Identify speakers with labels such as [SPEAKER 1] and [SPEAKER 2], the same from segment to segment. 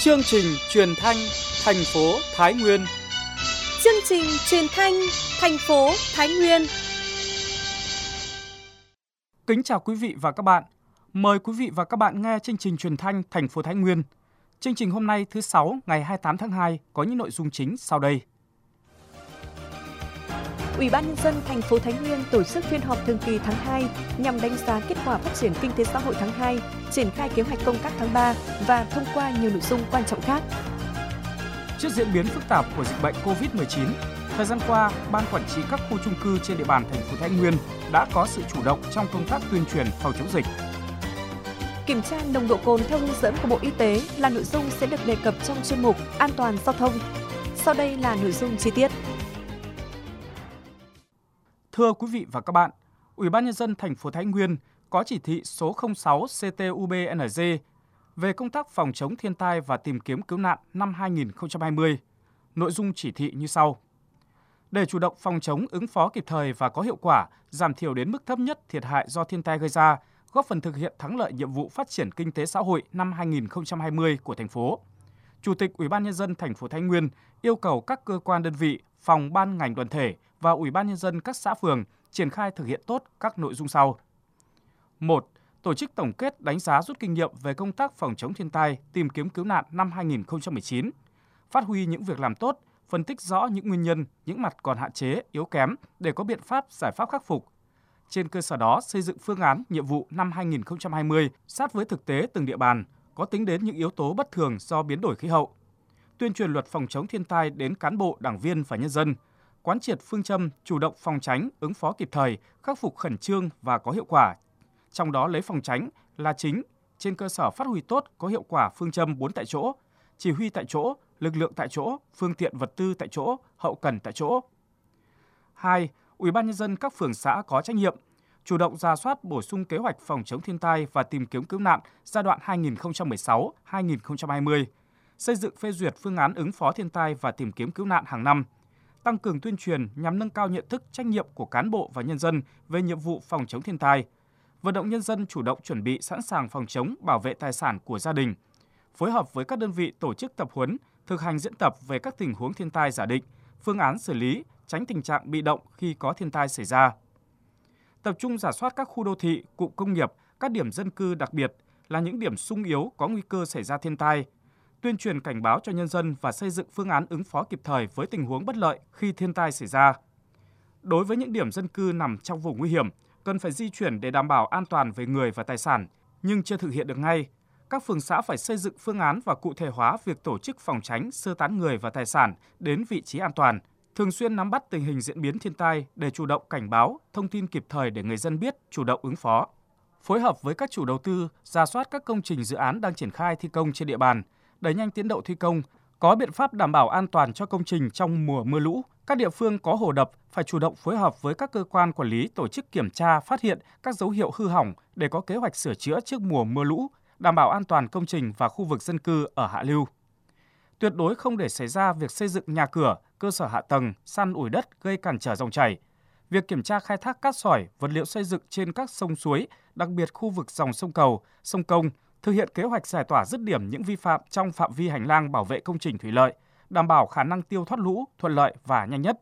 [SPEAKER 1] Chương trình truyền thanh thành phố Thái Nguyên.
[SPEAKER 2] Chương trình truyền thanh thành phố Thái Nguyên.
[SPEAKER 1] Kính chào quý vị và các bạn. Mời quý vị và các bạn nghe chương trình truyền thanh thành phố Thái Nguyên. Chương trình hôm nay thứ Sáu ngày 28 tháng 2 có những nội dung chính sau đây.
[SPEAKER 2] Ủy ban nhân dân thành phố Thái Nguyên tổ chức phiên họp thường kỳ tháng 2 nhằm đánh giá kết quả phát triển kinh tế xã hội tháng 2, triển khai kế hoạch công tác tháng 3 và thông qua nhiều nội dung quan trọng khác.
[SPEAKER 1] Trước diễn biến phức tạp của dịch bệnh COVID-19, thời gian qua, Ban quản trị các khu chung cư trên địa bàn thành phố Thái Nguyên đã có sự chủ động trong công tác tuyên truyền phòng chống dịch.
[SPEAKER 2] Kiểm tra nồng độ cồn theo hướng dẫn của Bộ Y tế là nội dung sẽ được đề cập trong chuyên mục An toàn giao thông. Sau đây là nội dung chi tiết.
[SPEAKER 1] Thưa quý vị và các bạn, Ủy ban nhân dân thành phố Thái Nguyên có chỉ thị số 06 CT-UBNG về công tác phòng chống thiên tai và tìm kiếm cứu nạn năm 2020. Nội dung chỉ thị như sau. Để chủ động phòng chống, ứng phó kịp thời và có hiệu quả, giảm thiểu đến mức thấp nhất thiệt hại do thiên tai gây ra, góp phần thực hiện thắng lợi nhiệm vụ phát triển kinh tế xã hội năm 2020 của thành phố, Chủ tịch Ủy ban nhân dân thành phố Thái Nguyên yêu cầu các cơ quan đơn vị, phòng ban ngành đoàn thể và Ủy ban nhân dân các xã phường triển khai thực hiện tốt các nội dung sau. 1. Tổ chức tổng kết đánh giá rút kinh nghiệm về công tác phòng chống thiên tai, tìm kiếm cứu nạn năm 2019, phát huy những việc làm tốt, phân tích rõ những nguyên nhân, những mặt còn hạn chế, yếu kém để có biện pháp, giải pháp khắc phục. Trên cơ sở đó, xây dựng phương án, nhiệm vụ năm 2020 sát với thực tế từng địa bàn, có tính đến những yếu tố bất thường do biến đổi khí hậu. Tuyên truyền luật phòng chống thiên tai đến cán bộ, đảng viên và nhân dân, quán triệt phương châm chủ động phòng tránh, ứng phó kịp thời, khắc phục khẩn trương và có hiệu quả. Trong đó lấy phòng tránh là chính, trên cơ sở phát huy tốt có hiệu quả phương châm 4 tại chỗ, chỉ huy tại chỗ, lực lượng tại chỗ, phương tiện vật tư tại chỗ, hậu cần tại chỗ. 2. Ủy ban nhân dân các phường xã có trách nhiệm chủ động rà soát bổ sung kế hoạch phòng chống thiên tai và tìm kiếm cứu nạn giai đoạn 2016-2020, xây dựng phê duyệt phương án ứng phó thiên tai và tìm kiếm cứu nạn hàng năm, tăng cường tuyên truyền nhằm nâng cao nhận thức trách nhiệm của cán bộ và nhân dân về nhiệm vụ phòng chống thiên tai, vận động nhân dân chủ động chuẩn bị sẵn sàng phòng chống, bảo vệ tài sản của gia đình, phối hợp với các đơn vị tổ chức tập huấn, thực hành diễn tập về các tình huống thiên tai giả định, phương án xử lý, tránh tình trạng bị động khi có thiên tai xảy ra. Tập trung rà soát các khu đô thị, cụm công nghiệp, các điểm dân cư đặc biệt là những điểm xung yếu có nguy cơ xảy ra thiên tai, tuyên truyền cảnh báo cho nhân dân và xây dựng phương án ứng phó kịp thời với tình huống bất lợi khi thiên tai xảy ra. Đối với những điểm dân cư nằm trong vùng nguy hiểm, cần phải di chuyển để đảm bảo an toàn về người và tài sản, nhưng chưa thực hiện được ngay. Các phường xã phải xây dựng phương án và cụ thể hóa việc tổ chức phòng tránh, sơ tán người và tài sản đến vị trí an toàn, thường xuyên nắm bắt tình hình diễn biến thiên tai để chủ động cảnh báo, thông tin kịp thời để người dân biết, chủ động ứng phó. Phối hợp với các chủ đầu tư, rà soát các công trình dự án đang triển khai thi công trên địa bàn, đẩy nhanh tiến độ thi công, có biện pháp đảm bảo an toàn cho công trình trong mùa mưa lũ. Các địa phương có hồ đập phải chủ động phối hợp với các cơ quan quản lý tổ chức kiểm tra, phát hiện các dấu hiệu hư hỏng để có kế hoạch sửa chữa trước mùa mưa lũ, đảm bảo an toàn công trình và khu vực dân cư ở hạ lưu. Tuyệt đối không để xảy ra việc xây dựng nhà cửa, cơ sở hạ tầng, san ủi đất gây cản trở dòng chảy. Việc kiểm tra khai thác cát sỏi, vật liệu xây dựng trên các sông suối, đặc biệt khu vực dòng sông Cầu, sông Công, thực hiện kế hoạch giải tỏa dứt điểm những vi phạm trong phạm vi hành lang bảo vệ công trình thủy lợi, đảm bảo khả năng tiêu thoát lũ thuận lợi và nhanh nhất.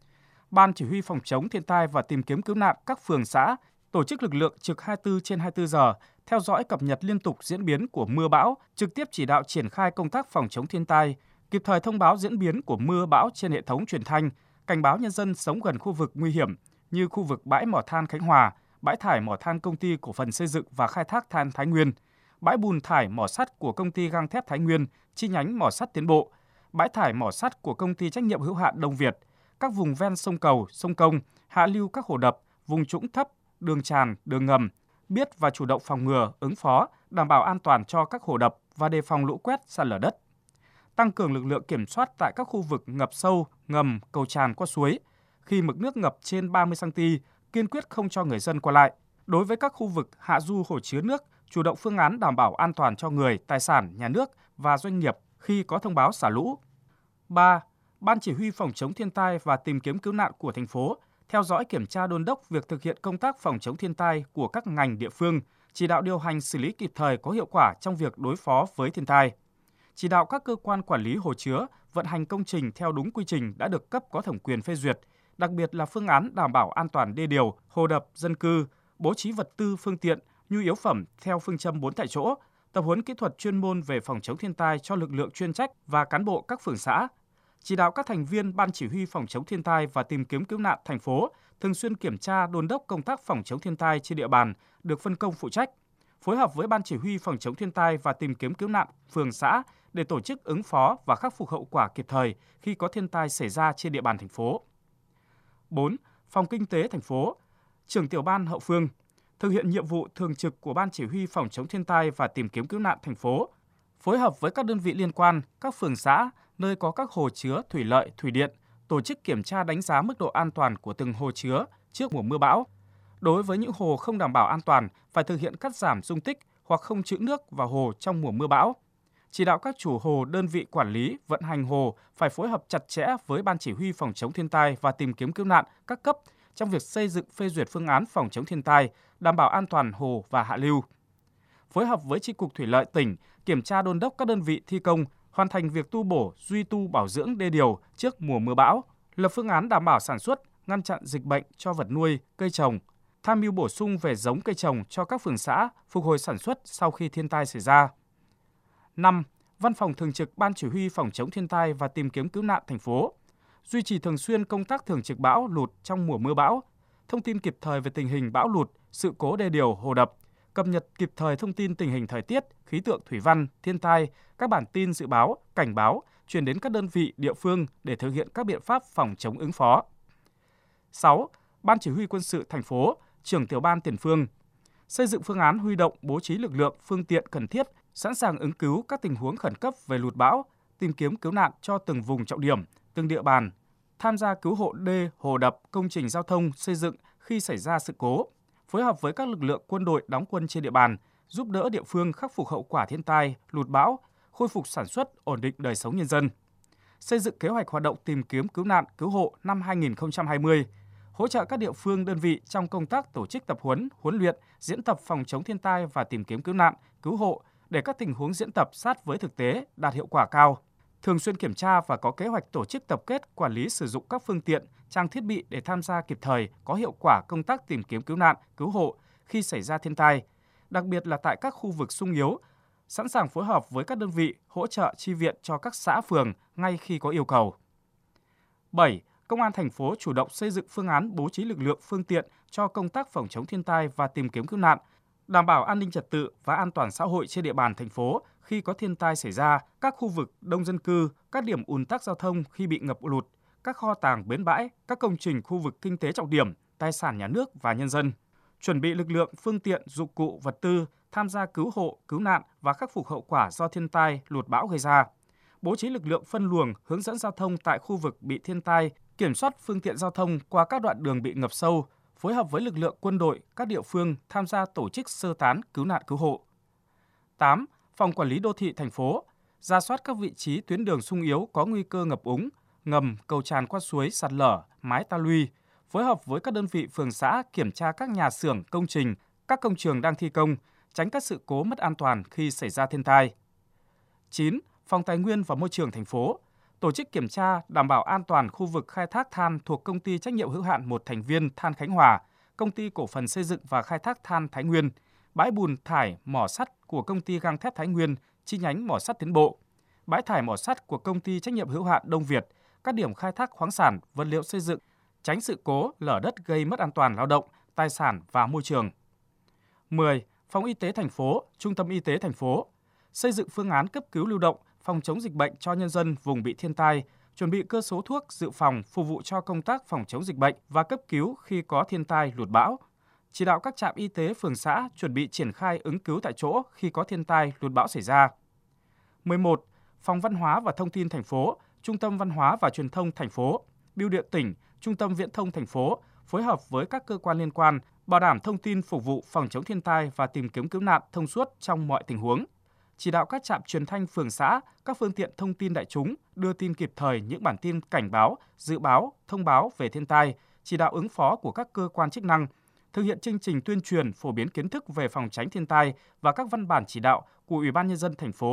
[SPEAKER 1] Ban chỉ huy phòng chống thiên tai và tìm kiếm cứu nạn các phường xã tổ chức lực lượng trực 24/24 giờ, theo dõi cập nhật liên tục diễn biến của mưa bão, trực tiếp chỉ đạo triển khai công tác phòng chống thiên tai, kịp thời thông báo diễn biến của mưa bão trên hệ thống truyền thanh, cảnh báo nhân dân sống gần khu vực nguy hiểm như khu vực bãi mỏ than Khánh Hòa, bãi thải mỏ than Công ty Cổ phần Xây dựng và Khai thác than Thái Nguyên, bãi bùn thải mỏ sắt của Công ty Gang thép Thái Nguyên, chi nhánh mỏ sắt Tiến Bộ, bãi thải mỏ sắt của Công ty trách nhiệm hữu hạn Đông Việt, các vùng ven sông Cầu, sông Công, hạ lưu các hồ đập, vùng trũng thấp, đường tràn, đường ngầm, biết và chủ động phòng ngừa, ứng phó, đảm bảo an toàn cho các hồ đập và đề phòng lũ quét, sạt lở đất. Tăng cường lực lượng kiểm soát tại các khu vực ngập sâu, ngầm, cầu tràn qua suối. Khi mực nước ngập trên 30 cm, kiên quyết không cho người dân qua lại. Đối với các khu vực hạ du hồ chứa nước, chủ động phương án đảm bảo an toàn cho người, tài sản, nhà nước và doanh nghiệp khi có thông báo xả lũ. 3. Ban chỉ huy phòng chống thiên tai và tìm kiếm cứu nạn của thành phố theo dõi kiểm tra đôn đốc việc thực hiện công tác phòng chống thiên tai của các ngành địa phương, chỉ đạo điều hành xử lý kịp thời có hiệu quả trong việc đối phó với thiên tai. chỉ đạo các cơ quan quản lý hồ chứa vận hành công trình theo đúng quy trình đã được cấp có thẩm quyền phê duyệt, đặc biệt là phương án đảm bảo an toàn đê điều, hồ đập, dân cư, bố trí vật tư, phương tiện, nhu yếu phẩm theo phương châm 4 tại chỗ, tập huấn kỹ thuật chuyên môn về phòng chống thiên tai cho lực lượng chuyên trách và cán bộ các phường xã. Chỉ đạo các thành viên Ban Chỉ huy phòng chống thiên tai và tìm kiếm cứu nạn thành phố thường xuyên kiểm tra đôn đốc công tác phòng chống thiên tai trên địa bàn được phân công phụ trách, phối hợp với Ban Chỉ huy phòng chống thiên tai và tìm kiếm cứu nạn phường xã để tổ chức ứng phó và khắc phục hậu quả kịp thời khi có thiên tai xảy ra trên địa bàn thành phố. 4. Phòng Kinh tế thành phố, trưởng tiểu ban hậu phương, thực hiện nhiệm vụ thường trực của Ban Chỉ huy phòng chống thiên tai và tìm kiếm cứu nạn thành phố, phối hợp với các đơn vị liên quan, các phường xã, nơi có các hồ chứa thủy lợi, thủy điện, tổ chức kiểm tra đánh giá mức độ an toàn của từng hồ chứa trước mùa mưa bão. Đối với những hồ không đảm bảo an toàn, phải thực hiện cắt giảm dung tích hoặc không trữ nước vào hồ trong mùa mưa bão. Chỉ đạo các chủ hồ, đơn vị quản lý, vận hành hồ phải phối hợp chặt chẽ với Ban Chỉ huy phòng chống thiên tai và tìm kiếm cứu nạn các cấp trong việc xây dựng phê duyệt phương án phòng chống thiên tai, đảm bảo an toàn hồ và hạ lưu. Phối hợp với Chi cục Thủy lợi tỉnh kiểm tra đôn đốc các đơn vị thi công hoàn thành việc tu bổ, duy tu bảo dưỡng đê điều trước mùa mưa bão, lập phương án đảm bảo sản xuất, ngăn chặn dịch bệnh cho vật nuôi, cây trồng, tham mưu bổ sung về giống cây trồng cho các phường xã phục hồi sản xuất sau khi thiên tai xảy ra. 5. Văn phòng thường trực Ban Chỉ huy phòng chống thiên tai và tìm kiếm cứu nạn thành phố duy trì thường xuyên công tác thường trực bão lụt trong mùa mưa bão, thông tin kịp thời về tình hình bão lụt, sự cố đê điều, hồ đập, cập nhật kịp thời thông tin tình hình thời tiết, khí tượng thủy văn, thiên tai, các bản tin dự báo, cảnh báo truyền đến các đơn vị địa phương để thực hiện các biện pháp phòng chống ứng phó. 6. Ban Chỉ huy quân sự thành phố, trưởng tiểu ban tiền phương xây dựng phương án huy động bố trí lực lượng, phương tiện cần thiết, sẵn sàng ứng cứu các tình huống khẩn cấp về lụt bão, tìm kiếm cứu nạn cho từng vùng trọng điểm, từng địa bàn, tham gia cứu hộ đê, hồ đập, công trình giao thông, xây dựng khi xảy ra sự cố, phối hợp với các lực lượng quân đội đóng quân trên địa bàn, giúp đỡ địa phương khắc phục hậu quả thiên tai, lụt bão, khôi phục sản xuất, ổn định đời sống nhân dân. Xây dựng kế hoạch hoạt động tìm kiếm cứu nạn, cứu hộ năm 2020, hỗ trợ các địa phương đơn vị trong công tác tổ chức tập huấn, huấn luyện, diễn tập phòng chống thiên tai và tìm kiếm cứu nạn, cứu hộ để các tình huống diễn tập sát với thực tế, đạt hiệu quả cao. Thường xuyên kiểm tra và có kế hoạch tổ chức tập kết, quản lý sử dụng các phương tiện, trang thiết bị để tham gia kịp thời, có hiệu quả công tác tìm kiếm cứu nạn, cứu hộ khi xảy ra thiên tai, đặc biệt là tại các khu vực xung yếu, sẵn sàng phối hợp với các đơn vị hỗ trợ chi viện cho các xã phường ngay khi có yêu cầu. 7. Công an thành phố chủ động xây dựng phương án bố trí lực lượng phương tiện cho công tác phòng chống thiên tai và tìm kiếm cứu nạn, đảm bảo an ninh trật tự và an toàn xã hội trên địa bàn thành phố khi có thiên tai xảy ra, các khu vực đông dân cư, các điểm ùn tắc giao thông khi bị ngập lụt, các kho tàng bến bãi, các công trình khu vực kinh tế trọng điểm, tài sản nhà nước và nhân dân. Chuẩn bị lực lượng, phương tiện, dụng cụ, vật tư, tham gia cứu hộ, cứu nạn và khắc phục hậu quả do thiên tai, lụt bão gây ra. Bố trí lực lượng phân luồng, hướng dẫn giao thông tại khu vực bị thiên tai, kiểm soát phương tiện giao thông qua các đoạn đường bị ngập sâu, phối hợp với lực lượng quân đội, các địa phương tham gia tổ chức sơ tán, cứu nạn cứu hộ. 8. Phòng Quản lý Đô thị thành phố rà soát các vị trí tuyến đường xung yếu có nguy cơ ngập úng, ngầm, cầu tràn qua suối, sạt lở, mái ta luy, phối hợp với các đơn vị phường xã kiểm tra các nhà xưởng, công trình, các công trường đang thi công, tránh các sự cố mất an toàn khi xảy ra thiên tai. 9. Phòng Tài nguyên và Môi trường thành phố tổ chức kiểm tra đảm bảo an toàn khu vực khai thác than thuộc Công ty trách nhiệm hữu hạn một thành viên Than Khánh Hòa, Công ty cổ phần xây dựng và khai thác than Thái Nguyên, bãi bùn thải mỏ sắt của Công ty gang thép Thái Nguyên, chi nhánh mỏ sắt Tiến Bộ, bãi thải mỏ sắt của Công ty trách nhiệm hữu hạn Đông Việt, các điểm khai thác khoáng sản, vật liệu xây dựng, tránh sự cố lở đất gây mất an toàn lao động, tài sản và môi trường. 10. Phòng Y tế thành phố, Trung tâm Y tế thành phố xây dựng phương án cấp cứu lưu động, phòng chống dịch bệnh cho nhân dân vùng bị thiên tai, chuẩn bị cơ số thuốc dự phòng phục vụ cho công tác phòng chống dịch bệnh và cấp cứu khi có thiên tai lụt bão. Chỉ đạo các trạm y tế phường xã chuẩn bị triển khai ứng cứu tại chỗ khi có thiên tai lụt bão xảy ra. 11. Phòng Văn hóa và Thông tin thành phố, Trung tâm Văn hóa và Truyền thông thành phố, Bưu điện tỉnh, Trung tâm Viễn thông thành phố phối hợp với các cơ quan liên quan bảo đảm thông tin phục vụ phòng chống thiên tai và tìm kiếm cứu nạn thông suốt trong mọi tình huống. Chỉ đạo các trạm truyền thanh phường xã, các phương tiện thông tin đại chúng đưa tin kịp thời những bản tin cảnh báo, dự báo, thông báo về thiên tai, chỉ đạo ứng phó của các cơ quan chức năng, thực hiện chương trình tuyên truyền phổ biến kiến thức về phòng tránh thiên tai và các văn bản chỉ đạo của Ủy ban nhân dân thành phố,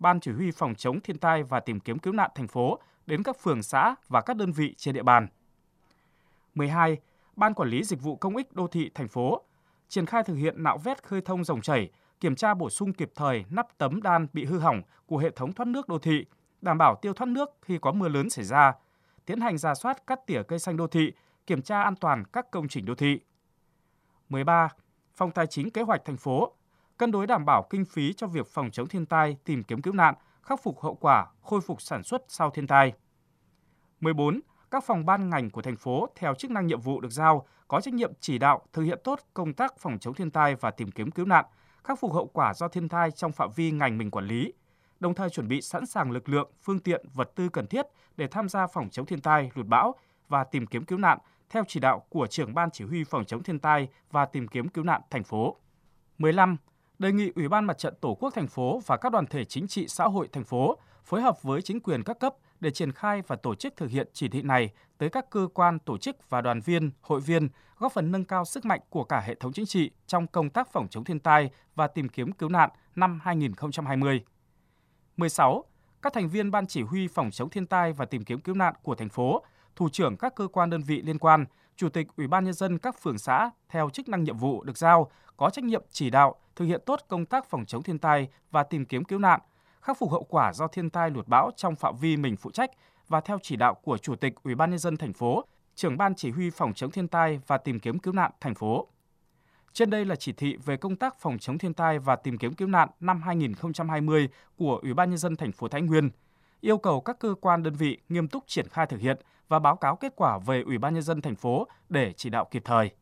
[SPEAKER 1] Ban Chỉ huy Phòng chống thiên tai và tìm kiếm cứu nạn thành phố đến các phường xã và các đơn vị trên địa bàn. 12. Ban Quản lý Dịch vụ Công ích Đô thị thành phố triển khai thực hiện nạo vét khơi thông dòng chảy, kiểm tra bổ sung kịp thời nắp tấm đan bị hư hỏng của hệ thống thoát nước đô thị, đảm bảo tiêu thoát nước khi có mưa lớn xảy ra, tiến hành rà soát cắt tỉa cây xanh đô thị, kiểm tra an toàn các công trình đô thị. 13. Phòng Tài chính Kế hoạch thành phố cân đối đảm bảo kinh phí cho việc phòng chống thiên tai, tìm kiếm cứu nạn, khắc phục hậu quả, khôi phục sản xuất sau thiên tai. 14. Các phòng ban ngành của thành phố theo chức năng nhiệm vụ được giao có trách nhiệm chỉ đạo thực hiện tốt công tác phòng chống thiên tai và tìm kiếm cứu nạn, khắc phục hậu quả do thiên tai trong phạm vi ngành mình quản lý, đồng thời chuẩn bị sẵn sàng lực lượng, phương tiện, vật tư cần thiết để tham gia phòng chống thiên tai, lụt bão và tìm kiếm cứu nạn theo chỉ đạo của trưởng Ban Chỉ huy Phòng chống thiên tai và tìm kiếm cứu nạn thành phố. 15. Đề nghị Ủy ban Mặt trận Tổ quốc thành phố và các đoàn thể chính trị xã hội thành phố phối hợp với chính quyền các cấp để triển khai và tổ chức thực hiện chỉ thị này tới các cơ quan, tổ chức và đoàn viên, hội viên, góp phần nâng cao sức mạnh của cả hệ thống chính trị trong công tác phòng chống thiên tai và tìm kiếm cứu nạn năm 2020. 16. Các thành viên Ban Chỉ huy Phòng chống thiên tai và tìm kiếm cứu nạn của thành phố, thủ trưởng các cơ quan đơn vị liên quan, Chủ tịch Ủy ban Nhân dân các phường xã theo chức năng nhiệm vụ được giao có trách nhiệm chỉ đạo thực hiện tốt công tác phòng chống thiên tai và tìm kiếm cứu nạn, khắc phục hậu quả do thiên tai lụt bão trong phạm vi mình phụ trách và theo chỉ đạo của Chủ tịch Ủy ban Nhân dân thành phố, trưởng Ban Chỉ huy Phòng chống thiên tai và tìm kiếm cứu nạn thành phố. Trên đây là chỉ thị về công tác phòng chống thiên tai và tìm kiếm cứu nạn năm 2020 của Ủy ban Nhân dân thành phố Thái Nguyên, yêu cầu các cơ quan đơn vị nghiêm túc triển khai thực hiện và báo cáo kết quả về Ủy ban Nhân dân thành phố để chỉ đạo kịp thời.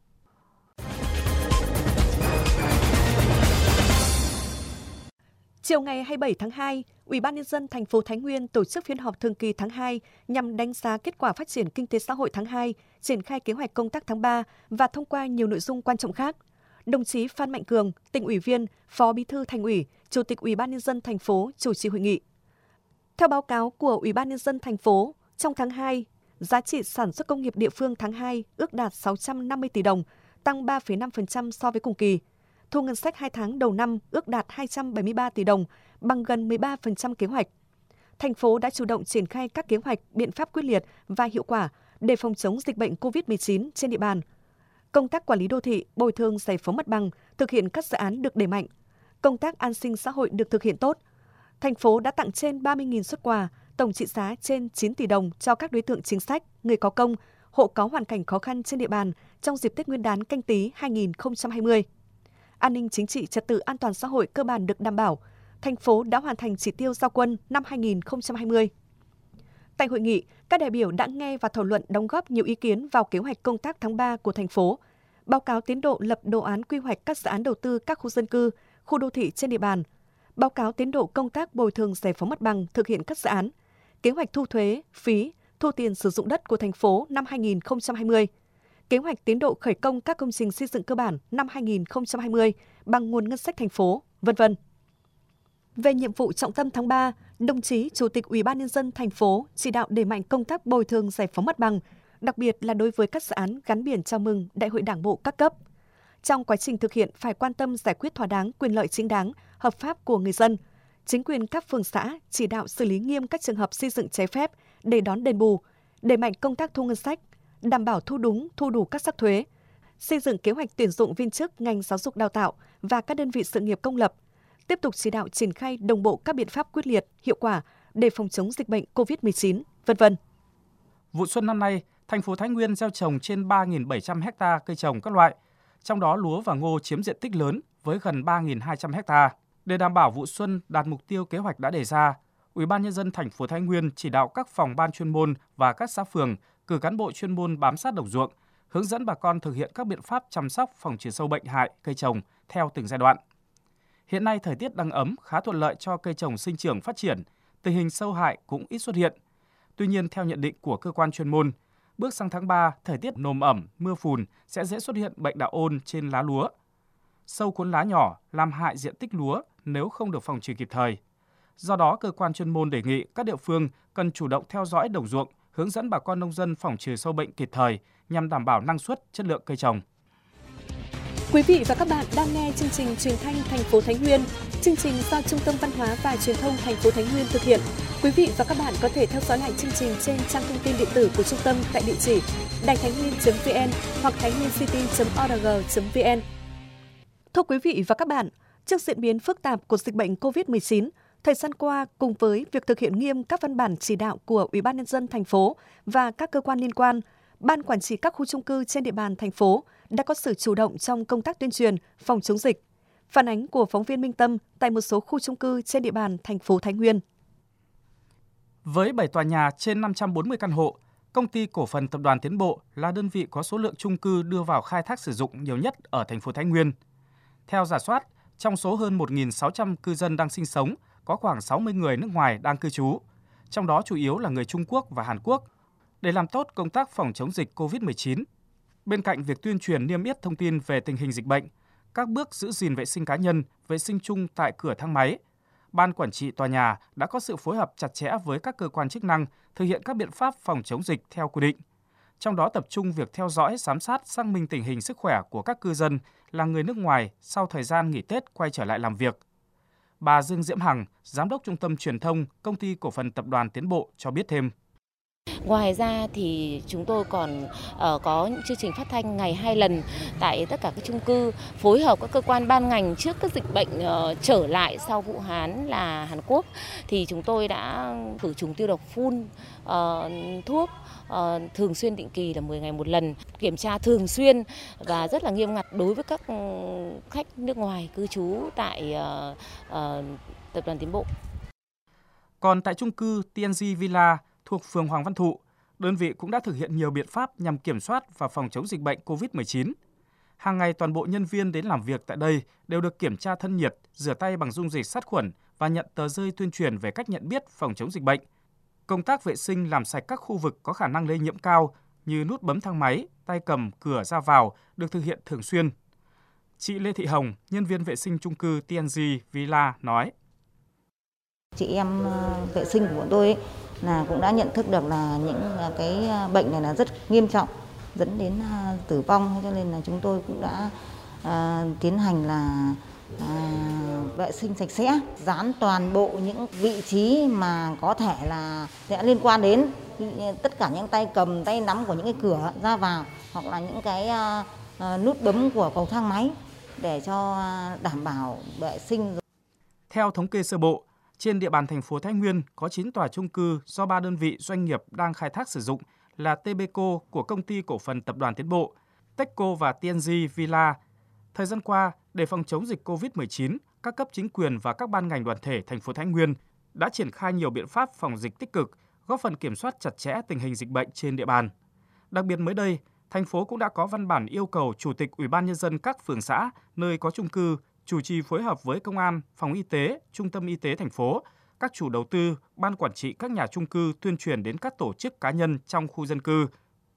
[SPEAKER 2] Chiều ngày 27 tháng 2, Ủy ban Nhân dân thành phố Thái Nguyên tổ chức phiên họp thường kỳ tháng 2 nhằm đánh giá kết quả phát triển kinh tế xã hội tháng 2, triển khai kế hoạch công tác tháng 3 và thông qua nhiều nội dung quan trọng khác. Đồng chí Phan Mạnh Cường, Tỉnh ủy viên, Phó Bí thư Thành ủy, Chủ tịch Ủy ban Nhân dân thành phố chủ trì hội nghị. Theo báo cáo của Ủy ban Nhân dân thành phố, trong tháng 2, giá trị sản xuất công nghiệp địa phương tháng 2 ước đạt 650 tỷ đồng, tăng 3,5% so với cùng kỳ. Thu ngân sách 2 tháng đầu năm ước đạt 273 tỷ đồng, bằng gần 13% kế hoạch. Thành phố đã chủ động triển khai các kế hoạch, biện pháp quyết liệt và hiệu quả để phòng chống dịch bệnh COVID-19 trên địa bàn. Công tác quản lý đô thị, bồi thường giải phóng mặt bằng, thực hiện các dự án được đẩy mạnh. Công tác an sinh xã hội được thực hiện tốt. Thành phố đã tặng trên 30.000 suất quà, tổng trị giá trên 9 tỷ đồng cho các đối tượng chính sách, người có công, hộ có hoàn cảnh khó khăn trên địa bàn trong dịp Tết Nguyên đán Canh Tý 2020. An ninh chính trị, trật tự an toàn xã hội cơ bản được đảm bảo. Thành phố đã hoàn thành chỉ tiêu giao quân năm 2020. Tại hội nghị, các đại biểu đã nghe và thảo luận đóng góp nhiều ý kiến vào kế hoạch công tác tháng 3 của thành phố, báo cáo tiến độ lập đồ án quy hoạch các dự án đầu tư các khu dân cư, khu đô thị trên địa bàn, báo cáo tiến độ công tác bồi thường giải phóng mặt bằng thực hiện các dự án, kế hoạch thu thuế, phí, thu tiền sử dụng đất của thành phố năm 2020, kế hoạch tiến độ khởi công các công trình xây dựng cơ bản năm 2020 bằng nguồn ngân sách thành phố, v.v. Về nhiệm vụ trọng tâm tháng 3, đồng chí Chủ tịch Ủy ban Nhân dân thành phố chỉ đạo đẩy mạnh công tác bồi thường giải phóng mặt bằng, đặc biệt là đối với các dự án gắn biển chào mừng Đại hội Đảng bộ các cấp. Trong quá trình thực hiện phải quan tâm giải quyết thỏa đáng quyền lợi chính đáng, hợp pháp của người dân. Chính quyền các phường xã chỉ đạo xử lý nghiêm các trường hợp xây dựng trái phép để đón đền bù, đẩy mạnh công tác thu ngân sách, đảm bảo thu đúng, thu đủ các sắc thuế, xây dựng kế hoạch tuyển dụng viên chức ngành giáo dục đào tạo và các đơn vị sự nghiệp công lập, tiếp tục chỉ đạo triển khai đồng bộ các biện pháp quyết liệt, hiệu quả để phòng chống dịch bệnh COVID-19, v.v.
[SPEAKER 1] Vụ xuân năm nay, thành phố Thái Nguyên gieo trồng trên 3.700 ha cây trồng các loại, trong đó lúa và ngô chiếm diện tích lớn với gần 3.200 ha. Để đảm bảo vụ xuân đạt mục tiêu kế hoạch đã đề ra, Ủy ban Nhân dân thành phố Thái Nguyên chỉ đạo các phòng ban chuyên môn và các xã phường cử cán bộ chuyên môn bám sát đồng ruộng, hướng dẫn bà con thực hiện các biện pháp chăm sóc phòng trừ sâu bệnh hại cây trồng theo từng giai đoạn. Hiện nay thời tiết đang ấm, khá thuận lợi cho cây trồng sinh trưởng phát triển, tình hình sâu hại cũng ít xuất hiện. Tuy nhiên, theo nhận định của cơ quan chuyên môn, bước sang tháng 3, thời tiết nồm ẩm, mưa phùn sẽ dễ xuất hiện bệnh đạo ôn trên lá lúa. Sâu cuốn lá nhỏ làm hại diện tích lúa nếu không được phòng trừ kịp thời. Do đó, cơ quan chuyên môn đề nghị các địa phương cần chủ động theo dõi đồng ruộng, hướng dẫn bà con nông dân phòng trừ sâu bệnh kịp thời nhằm đảm bảo năng suất, chất lượng cây trồng.
[SPEAKER 2] Quý vị và các bạn đang nghe chương trình Truyền thanh thành phố Thái Nguyên. Chương trình do Trung tâm Văn hóa và Truyền thông thành phố Thái Nguyên thực hiện. Quý vị và các bạn có thể theo dõi lại chương trình trên trang thông tin điện tử của trung tâm tại địa chỉ đàitháinhnguyên.vn hoặc thainhnguyêncity.org.vn. Thưa quý vị và các bạn, trước diễn biến phức tạp của dịch bệnh COVID-19, thời gian qua cùng với việc thực hiện nghiêm các văn bản chỉ đạo của Ủy ban nhân dân thành phố và các cơ quan liên quan, Ban quản trị các khu chung cư trên địa bàn thành phố đã có sự chủ động trong công tác tuyên truyền phòng chống dịch. Phản ánh của phóng viên Minh Tâm tại một số khu chung cư trên địa bàn thành phố Thái Nguyên.
[SPEAKER 1] Với 7 tòa nhà trên 540 căn hộ, Công ty Cổ phần Tập đoàn Tiến Bộ là đơn vị có số lượng chung cư đưa vào khai thác sử dụng nhiều nhất ở thành phố Thái Nguyên. Theo rà soát, trong số hơn 1.600 cư dân đang sinh sống, có khoảng 60 người nước ngoài đang cư trú, trong đó chủ yếu là người Trung Quốc và Hàn Quốc. Để làm tốt công tác phòng chống dịch COVID-19, bên cạnh việc tuyên truyền niêm yết thông tin về tình hình dịch bệnh, các bước giữ gìn vệ sinh cá nhân, vệ sinh chung tại cửa thang máy, Ban quản trị tòa nhà đã có sự phối hợp chặt chẽ với các cơ quan chức năng thực hiện các biện pháp phòng chống dịch theo quy định. Trong đó tập trung việc theo dõi, giám sát, xác minh tình hình sức khỏe của các cư dân là người nước ngoài sau thời gian nghỉ Tết quay trở lại làm việc. Bà Dương Diễm Hằng, Giám đốc Trung tâm Truyền thông Công ty Cổ phần Tập đoàn Tiến Bộ cho biết thêm.
[SPEAKER 3] Ngoài ra thì chúng tôi còn có những chương trình phát thanh ngày 2 lần tại tất cả các chung cư, phối hợp các cơ quan ban ngành trước các dịch bệnh trở lại sau Vũ Hán là Hàn Quốc. Thì chúng tôi đã khử trùng tiêu độc phun, thuốc, thường xuyên định kỳ là 10 ngày một lần, kiểm tra thường xuyên và rất là nghiêm ngặt đối với các khách nước ngoài cư trú tại Tập đoàn Tiến Bộ.
[SPEAKER 1] Còn tại chung cư TNG Villa thuộc phường Hoàng Văn Thụ, đơn vị cũng đã thực hiện nhiều biện pháp nhằm kiểm soát và phòng chống dịch bệnh COVID-19. Hàng ngày toàn bộ nhân viên đến làm việc tại đây đều được kiểm tra thân nhiệt, rửa tay bằng dung dịch sát khuẩn và nhận tờ rơi tuyên truyền về cách nhận biết phòng chống dịch bệnh. Công tác vệ sinh làm sạch các khu vực có khả năng lây nhiễm cao như nút bấm thang máy, tay cầm, cửa ra vào được thực hiện thường xuyên. Chị Lê Thị Hồng, nhân viên vệ sinh chung cư TNG Villa nói:
[SPEAKER 4] Chị em vệ sinh của bọn tôi ấy, là cũng đã nhận thức được là những cái bệnh này là rất nghiêm trọng, dẫn đến tử vong, cho nên là chúng tôi cũng đã tiến hành là vệ sinh sạch sẽ, dán toàn bộ những vị trí mà có thể là sẽ liên quan đến tất cả những tay cầm, tay nắm của những cái cửa ra vào hoặc là những cái nút bấm của cầu thang máy để cho đảm bảo vệ sinh.
[SPEAKER 1] Theo thống kê sơ bộ, trên địa bàn thành phố Thái Nguyên có 9 tòa chung cư do 3 đơn vị doanh nghiệp đang khai thác sử dụng là TBCO của Công ty Cổ phần Tập đoàn Tiến Bộ, Techco và TNG Villa. Thời gian qua, để phòng chống dịch COVID-19, các cấp chính quyền và các ban ngành đoàn thể thành phố Thái Nguyên đã triển khai nhiều biện pháp phòng dịch tích cực, góp phần kiểm soát chặt chẽ tình hình dịch bệnh trên địa bàn. Đặc biệt mới đây, thành phố cũng đã có văn bản yêu cầu Chủ tịch Ủy ban nhân dân các phường xã nơi có chung cư chủ trì phối hợp với công an, phòng y tế, trung tâm y tế thành phố, các chủ đầu tư, ban quản trị các nhà chung cư tuyên truyền đến các tổ chức cá nhân trong khu dân cư.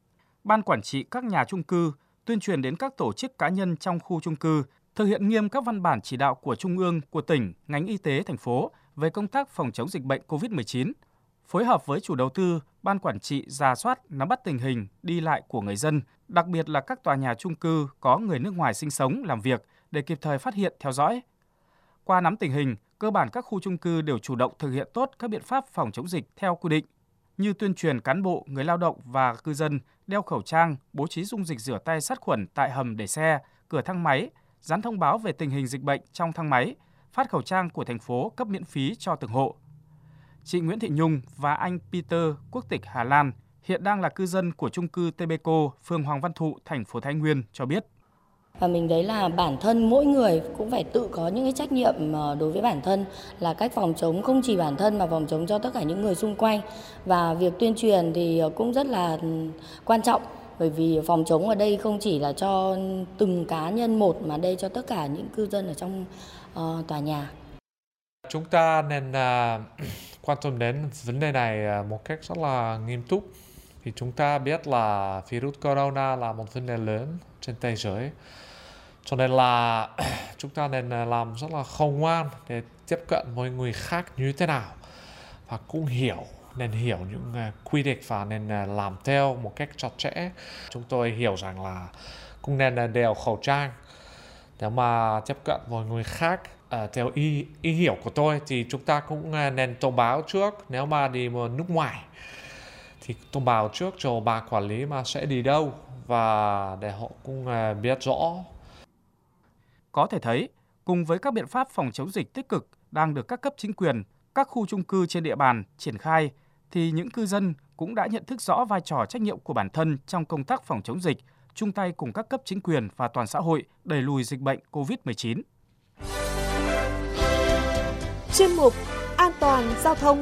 [SPEAKER 1] Ban quản trị các nhà chung cư tuyên truyền đến các tổ chức cá nhân trong khu chung cư, thực hiện nghiêm các văn bản chỉ đạo của Trung ương, của tỉnh, ngành y tế thành phố về công tác phòng chống dịch bệnh COVID-19, phối hợp với chủ đầu tư, ban quản trị rà soát, nắm bắt tình hình đi lại của người dân, đặc biệt là các tòa nhà chung cư có người nước ngoài sinh sống, làm việc để kịp thời phát hiện, theo dõi. Qua nắm tình hình, cơ bản các khu chung cư đều chủ động thực hiện tốt các biện pháp phòng chống dịch theo quy định, như tuyên truyền cán bộ, người lao động và cư dân đeo khẩu trang, bố trí dung dịch rửa tay sát khuẩn tại hầm để xe, cửa thang máy, dán thông báo về tình hình dịch bệnh trong thang máy, phát khẩu trang của thành phố cấp miễn phí cho từng hộ. Chị Nguyễn Thị Nhung và anh Peter, quốc tịch Hà Lan, hiện đang là cư dân của chung cư TBCO, phường Hoàng Văn Thụ, thành phố Thái Nguyên cho biết.
[SPEAKER 3] Và mình thấy là bản thân mỗi người cũng phải tự có những cái trách nhiệm đối với bản thân, là cách phòng chống không chỉ bản thân mà phòng chống cho tất cả những người xung quanh. Và việc tuyên truyền thì cũng rất là quan trọng, bởi vì phòng chống ở đây không chỉ là cho từng cá nhân một mà đây cho tất cả những cư dân ở trong tòa nhà.
[SPEAKER 5] Chúng ta nên quan tâm đến vấn đề này một cách rất là nghiêm túc. Vì chúng ta biết là virus corona là một vấn đề lớn trên thế giới. Cho nên là chúng ta nên làm rất là khôn ngoan để tiếp cận với người khác như thế nào. Và cũng nên hiểu những quy định và nên làm theo một cách chặt chẽ. Chúng tôi hiểu rằng là cũng nên đeo khẩu trang Nếu mà tiếp cận với người khác theo ý hiểu của tôi thì chúng ta cũng nên thông báo trước. Nếu mà đi nước ngoài thì thông báo trước cho ban quản lý mà sẽ đi đâu và để họ cũng biết rõ.
[SPEAKER 1] Có thể thấy, cùng với các biện pháp phòng chống dịch tích cực đang được các cấp chính quyền, các khu chung cư trên địa bàn triển khai, thì những cư dân cũng đã nhận thức rõ vai trò trách nhiệm của bản thân trong công tác phòng chống dịch, chung tay cùng các cấp chính quyền và toàn xã hội đẩy lùi dịch bệnh COVID-19.
[SPEAKER 2] Chuyên mục An toàn giao thông.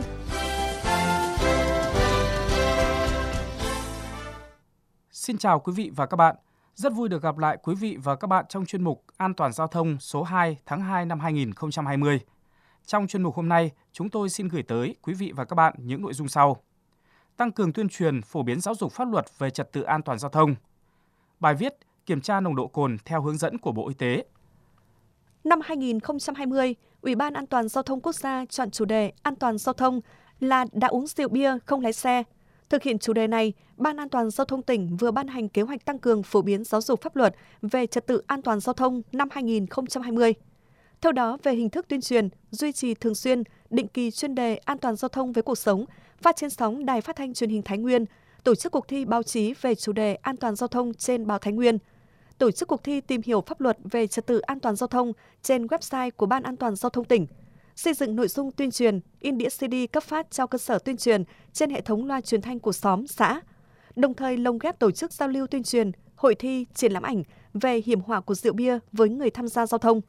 [SPEAKER 1] Xin chào quý vị và các bạn. Rất vui được gặp lại quý vị và các bạn trong chuyên mục An toàn giao thông số 2 tháng 2 năm 2020. Trong chuyên mục hôm nay, chúng tôi xin gửi tới quý vị và các bạn những nội dung sau. Tăng cường tuyên truyền, phổ biến giáo dục pháp luật về trật tự an toàn giao thông. Bài viết kiểm tra nồng độ cồn theo hướng dẫn của Bộ Y tế.
[SPEAKER 2] Năm 2020, Ủy ban An toàn giao thông quốc gia chọn chủ đề An toàn giao thông là đã uống rượu bia không lái xe. Thực hiện chủ đề này, Ban An toàn giao thông tỉnh vừa ban hành kế hoạch tăng cường phổ biến giáo dục pháp luật về trật tự an toàn giao thông năm 2020. Theo đó, về hình thức tuyên truyền, duy trì thường xuyên, định kỳ chuyên đề an toàn giao thông với cuộc sống, phát trên sóng Đài Phát thanh Truyền hình Thái Nguyên, tổ chức cuộc thi báo chí về chủ đề an toàn giao thông trên báo Thái Nguyên, tổ chức cuộc thi tìm hiểu pháp luật về trật tự an toàn giao thông trên website của Ban An toàn giao thông tỉnh, xây dựng nội dung tuyên truyền, in đĩa CD cấp phát cho cơ sở tuyên truyền trên hệ thống loa truyền thanh của xóm, xã, đồng thời lồng ghép tổ chức giao lưu tuyên truyền, hội thi, triển lãm ảnh về hiểm họa của rượu bia với người tham gia giao thông.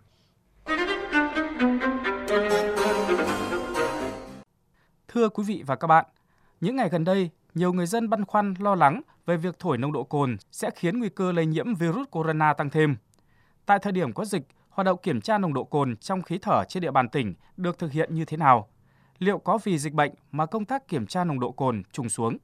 [SPEAKER 1] Thưa quý vị và các bạn, những ngày gần đây, nhiều người dân băn khoăn lo lắng về việc thổi nồng độ cồn sẽ khiến nguy cơ lây nhiễm virus corona tăng thêm. Tại thời điểm có dịch, hoạt động kiểm tra nồng độ cồn trong khí thở trên địa bàn tỉnh được thực hiện như thế nào? Liệu có vì dịch bệnh mà công tác kiểm tra nồng độ cồn trùng xuống?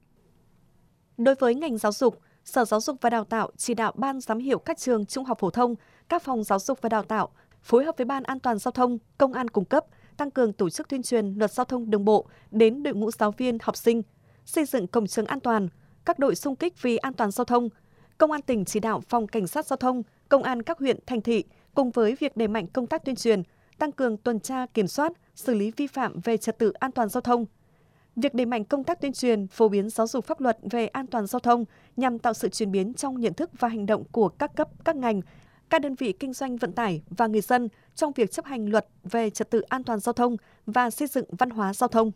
[SPEAKER 2] Đối với ngành giáo dục, Sở Giáo dục và Đào tạo chỉ đạo Ban giám hiệu các trường trung học phổ thông, các phòng giáo dục và đào tạo phối hợp với Ban An toàn giao thông, Công an cung cấp, tăng cường tổ chức tuyên truyền luật giao thông đường bộ đến đội ngũ giáo viên, học sinh, xây dựng cổng trường an toàn, các đội xung kích vì an toàn giao thông. Công an tỉnh chỉ đạo Phòng Cảnh sát Giao thông, Công an các huyện, thành thị cùng với việc đẩy mạnh công tác tuyên truyền, tăng cường tuần tra, kiểm soát, xử lý vi phạm về trật tự an toàn giao thông. Việc đẩy mạnh công tác tuyên truyền, phổ biến giáo dục pháp luật về an toàn giao thông nhằm tạo sự chuyển biến trong nhận thức và hành động của các cấp, các ngành, các đơn vị kinh doanh vận tải và người dân trong việc chấp hành luật về trật tự an toàn giao thông và xây dựng văn hóa giao thông.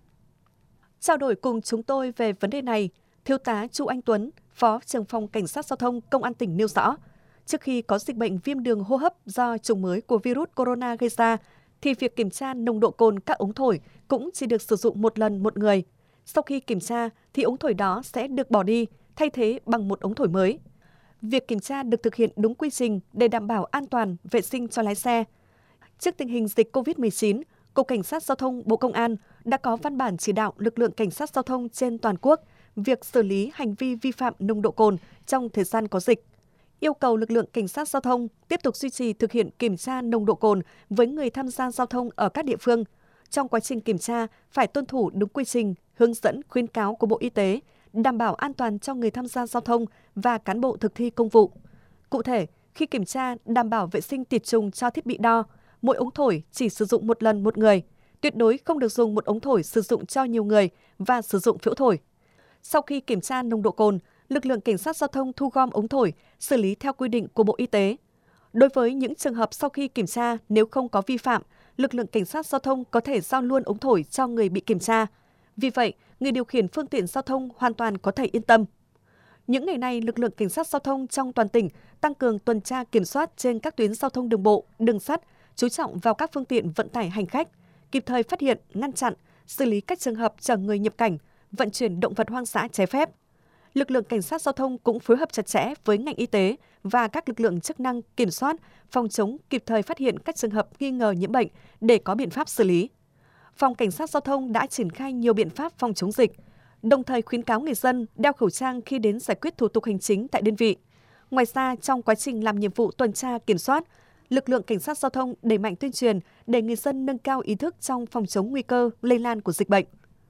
[SPEAKER 2] Trao đổi cùng chúng tôi về vấn đề này, Thiếu tá Chu Anh Tuấn, Phó trưởng phòng Cảnh sát Giao thông Công an tỉnh nêu rõ, trước khi có dịch bệnh viêm đường hô hấp do chủng mới của virus corona gây ra, thì việc kiểm tra nồng độ cồn các ống thổi cũng chỉ được sử dụng một lần một người. Sau khi kiểm tra thì ống thổi đó sẽ được bỏ đi, thay thế bằng một ống thổi mới. Việc kiểm tra được thực hiện đúng quy trình để đảm bảo an toàn, vệ sinh cho lái xe. Trước tình hình dịch COVID-19, Cục Cảnh sát Giao thông Bộ Công an đã có văn bản chỉ đạo lực lượng cảnh sát giao thông trên toàn quốc việc xử lý hành vi vi phạm nồng độ cồn trong thời gian có dịch. Yêu cầu lực lượng cảnh sát giao thông tiếp tục duy trì thực hiện kiểm tra nồng độ cồn với người tham gia giao thông ở các địa phương. Trong quá trình kiểm tra, phải tuân thủ đúng quy trình, hướng dẫn, khuyến cáo của Bộ Y tế, đảm bảo an toàn cho người tham gia giao thông và cán bộ thực thi công vụ. Cụ thể, khi kiểm tra, đảm bảo vệ sinh tiệt trùng cho thiết bị đo, mỗi ống thổi chỉ sử dụng một lần một người, tuyệt đối không được dùng một ống thổi sử dụng cho nhiều người và sử dụng phễu thổi. Sau khi kiểm tra nồng độ cồn, lực lượng cảnh sát giao thông thu gom ống thổi, xử lý theo quy định của Bộ Y tế. Đối với những trường hợp sau khi kiểm tra nếu không có vi phạm, lực lượng cảnh sát giao thông có thể giao luôn ống thổi cho người bị kiểm tra. Vì vậy, người điều khiển phương tiện giao thông hoàn toàn có thể yên tâm. Những ngày này, lực lượng cảnh sát giao thông trong toàn tỉnh tăng cường tuần tra kiểm soát trên các tuyến giao thông đường bộ, đường sắt, chú trọng vào các phương tiện vận tải hành khách, kịp thời phát hiện, ngăn chặn, xử lý các trường hợp chở người nhập cảnh, vận chuyển động vật hoang dã trái phép. Lực lượng cảnh sát giao thông cũng phối hợp chặt chẽ với ngành y tế và các lực lượng chức năng kiểm soát, phòng chống, kịp thời phát hiện các trường hợp nghi ngờ nhiễm bệnh để có biện pháp xử lý. Phòng Cảnh sát Giao thông đã triển khai nhiều biện pháp phòng chống dịch, đồng thời khuyến cáo người dân đeo khẩu trang khi đến giải quyết thủ tục hành chính tại đơn vị. Ngoài ra, trong quá trình làm nhiệm vụ tuần tra kiểm soát, lực lượng cảnh sát giao thông đẩy mạnh tuyên truyền để người dân nâng cao ý thức trong phòng chống nguy cơ lây lan của dịch bệnh.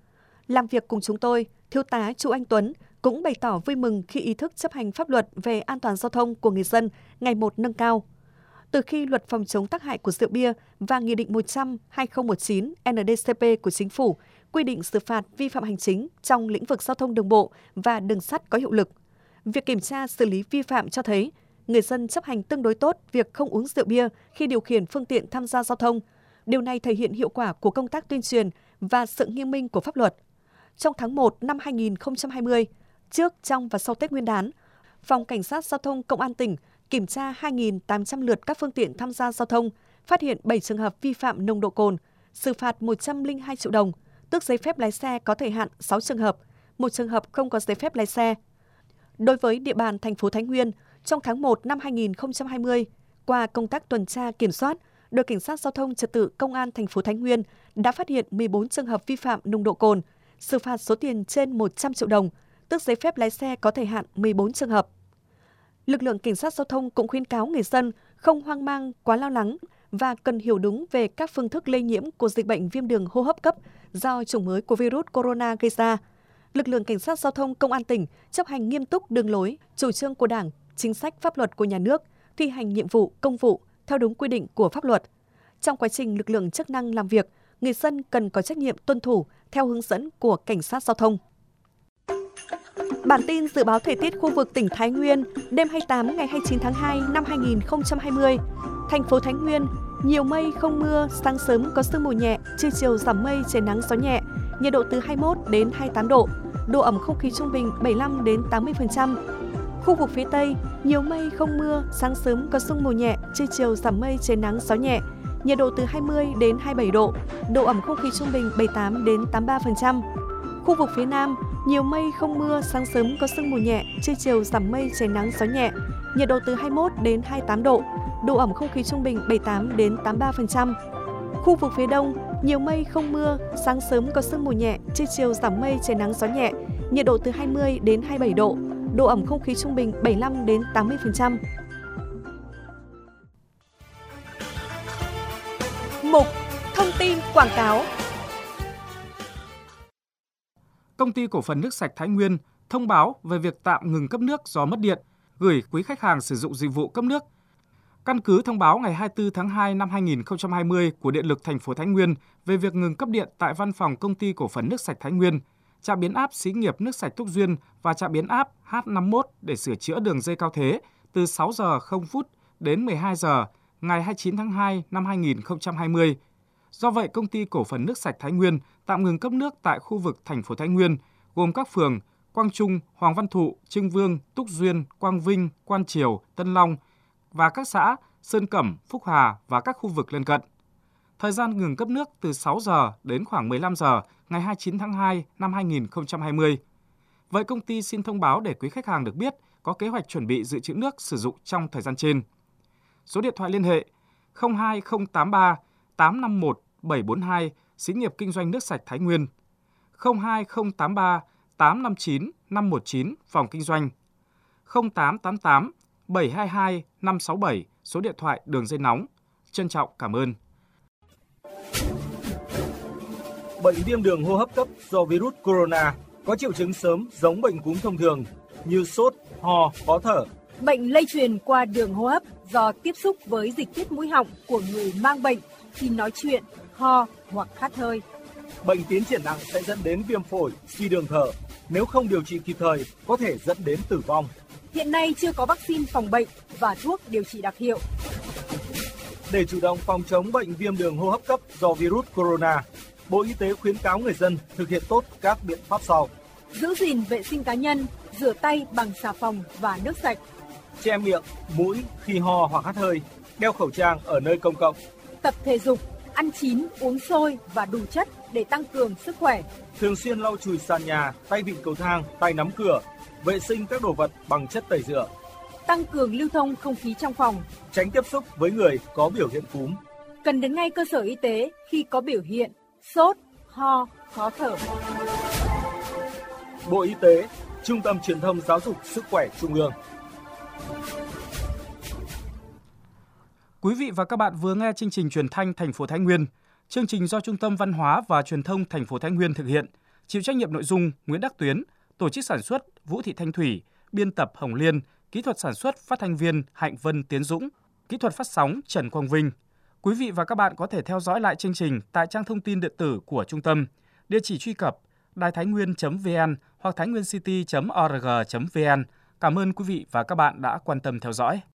[SPEAKER 2] Làm việc cùng chúng tôi, Thiếu tá Chu Anh Tuấn cũng bày tỏ vui mừng khi ý thức chấp hành pháp luật về an toàn giao thông của người dân ngày một nâng cao. Từ khi Luật phòng chống tác hại của rượu bia và Nghị định 100/2019 NDCP của Chính phủ quy định xử phạt vi phạm hành chính trong lĩnh vực giao thông đường bộ và đường sắt có hiệu lực, việc kiểm tra xử lý vi phạm cho thấy người dân chấp hành tương đối tốt việc không uống rượu bia khi điều khiển phương tiện tham gia giao thông. Điều này thể hiện hiệu quả của công tác tuyên truyền và sự nghiêm minh của pháp luật. Trong tháng 1 năm 2020, trước, trong và sau Tết Nguyên đán, Phòng Cảnh sát Giao thông Công an tỉnh kiểm tra 2.800 lượt các phương tiện tham gia giao thông, phát hiện 7 trường hợp vi phạm nồng độ cồn, xử phạt 102 triệu đồng, tước giấy phép lái xe có thời hạn 6 trường hợp, 1 trường hợp không có giấy phép lái xe. Đối với địa bàn thành phố Thái Nguyên, trong tháng 1 năm 2020, qua công tác tuần tra kiểm soát, đội Cảnh sát Giao thông Trật tự Công an thành phố Thái Nguyên đã phát hiện 14 trường hợp vi phạm nồng độ cồn, xử phạt số tiền trên 100 triệu đồng, tước giấy phép lái xe có thời hạn 14 trường hợp. Lực lượng Cảnh sát Giao thông cũng khuyến cáo người dân không hoang mang, quá lo lắng và cần hiểu đúng về các phương thức lây nhiễm của dịch bệnh viêm đường hô hấp cấp do chủng mới của virus corona gây ra. Lực lượng Cảnh sát Giao thông Công an tỉnh chấp hành nghiêm túc đường lối, chủ trương của Đảng, chính sách pháp luật của nhà nước, thi hành nhiệm vụ, công vụ theo đúng quy định của pháp luật. Trong quá trình lực lượng chức năng làm việc, người dân cần có trách nhiệm tuân thủ theo hướng dẫn của Cảnh sát Giao thông. Bản tin dự báo thời tiết khu vực tỉnh Thái Nguyên đêm 28 ngày 29 tháng 2 năm 2020. Thành phố Thái Nguyên, nhiều mây không mưa, sáng sớm có sương mù nhẹ, trưa chiều giảm mây, trời nắng gió nhẹ, nhiệt độ từ 21 đến 28 độ, độ ẩm không khí trung bình 75 đến 80%. Khu vực phía Tây, nhiều mây không mưa, sáng sớm có sương mù nhẹ, trưa chiều giảm mây, trời nắng gió nhẹ, nhiệt độ từ 20 đến 27 độ, độ ẩm không khí trung bình 78 đến 83%. Khu vực phía Nam, nhiều mây không mưa, sáng sớm có sương mù nhẹ, trưa chiều giảm mây, trời nắng gió nhẹ, nhiệt độ từ 21 đến 28 độ, độ ẩm không khí trung bình 78 đến 83%. Khu vực phía Đông, nhiều mây không mưa, sáng sớm có sương mù nhẹ, trưa chiều giảm mây, trời nắng gió nhẹ, nhiệt độ từ 20 đến 27 độ, độ ẩm không khí trung bình 75 đến 80%. Mục Thông tin quảng cáo.
[SPEAKER 1] Công ty cổ phần nước sạch Thái Nguyên thông báo về việc tạm ngừng cấp nước do mất điện, gửi quý khách hàng sử dụng dịch vụ cấp nước. Căn cứ thông báo ngày 24 tháng 2 năm 2020 của Điện lực thành phố Thái Nguyên về việc ngừng cấp điện tại văn phòng Công ty cổ phần nước sạch Thái Nguyên, trạm biến áp xí nghiệp nước sạch Túc Duyên và trạm biến áp H51 để sửa chữa đường dây cao thế từ 6 giờ 0 phút đến 12 giờ ngày 29 tháng 2 năm 2020. Do vậy, Công ty cổ phần nước sạch Thái Nguyên tạm ngừng cấp nước tại khu vực thành phố Thái Nguyên, gồm các phường Quang Trung, Hoàng Văn Thụ, Trưng Vương, Túc Duyên, Quang Vinh, Quan Triều, Tân Long và các xã Sơn Cẩm, Phúc Hà và các khu vực lân cận. Thời gian ngừng cấp nước từ 6 giờ đến khoảng 15 giờ ngày 29 tháng 2 năm 2020. Vậy công ty xin thông báo để quý khách hàng được biết có kế hoạch chuẩn bị dự trữ nước sử dụng trong thời gian trên. Số điện thoại liên hệ 02083 851 742, xí nghiệp kinh doanh nước sạch Thái Nguyên, 02083 859 519, phòng kinh doanh, 0888 722 567, số điện thoại đường dây nóng. Trân trọng cảm ơn.
[SPEAKER 6] Bệnh viêm đường hô hấp cấp do virus corona có triệu chứng sớm giống bệnh cúm thông thường như sốt, ho, khó thở.
[SPEAKER 7] Bệnh lây truyền qua đường hô hấp do tiếp xúc với dịch tiết mũi họng của người mang bệnh khi nói chuyện, ho hoặc hắt hơi.
[SPEAKER 6] Bệnh tiến triển nặng sẽ dẫn đến viêm phổi, suy đường thở. Nếu không điều trị kịp thời, có thể dẫn đến tử vong.
[SPEAKER 7] Hiện nay chưa có vaccine phòng bệnh và thuốc điều trị đặc hiệu.
[SPEAKER 6] Để chủ động phòng chống bệnh viêm đường hô hấp cấp do virus corona, Bộ Y tế khuyến cáo người dân thực hiện tốt các biện pháp sau.
[SPEAKER 7] Giữ gìn vệ sinh cá nhân, rửa tay bằng xà phòng và nước sạch.
[SPEAKER 6] Che miệng, mũi khi ho hoặc hắt hơi, đeo khẩu trang ở nơi công cộng.
[SPEAKER 7] Tập thể dục, ăn chín, uống sôi và đủ chất để tăng cường sức khỏe.
[SPEAKER 6] Thường xuyên lau chùi sàn nhà, tay vịn cầu thang, tay nắm cửa, vệ sinh các đồ vật bằng chất tẩy rửa.
[SPEAKER 7] Tăng cường lưu thông không khí trong phòng.
[SPEAKER 6] Tránh tiếp xúc với người có biểu hiện cúm.
[SPEAKER 7] Cần đến ngay cơ sở y tế khi có biểu hiện sốt, ho, khó thở.
[SPEAKER 6] Bộ Y tế, Trung tâm Truyền thông Giáo dục Sức khỏe Trung ương.
[SPEAKER 1] Quý vị và các bạn vừa nghe chương trình truyền thanh thành phố Thái Nguyên. Chương trình do Trung tâm Văn hóa và Truyền thông thành phố Thái Nguyên thực hiện. Chịu trách nhiệm nội dung Nguyễn Đắc Tuyến, tổ chức sản xuất Vũ Thị Thanh Thủy, biên tập Hồng Liên, kỹ thuật sản xuất phát thanh viên Hạnh Vân Tiến Dũng. Kỹ thuật phát sóng Trần Quang Vinh. Quý vị và các bạn có thể theo dõi lại chương trình tại trang thông tin điện tử của trung tâm. Địa chỉ truy cập đài-thái-nguyên.vn hoặc thainhguencity.org.vn. Cảm ơn quý vị và các bạn đã quan tâm theo dõi.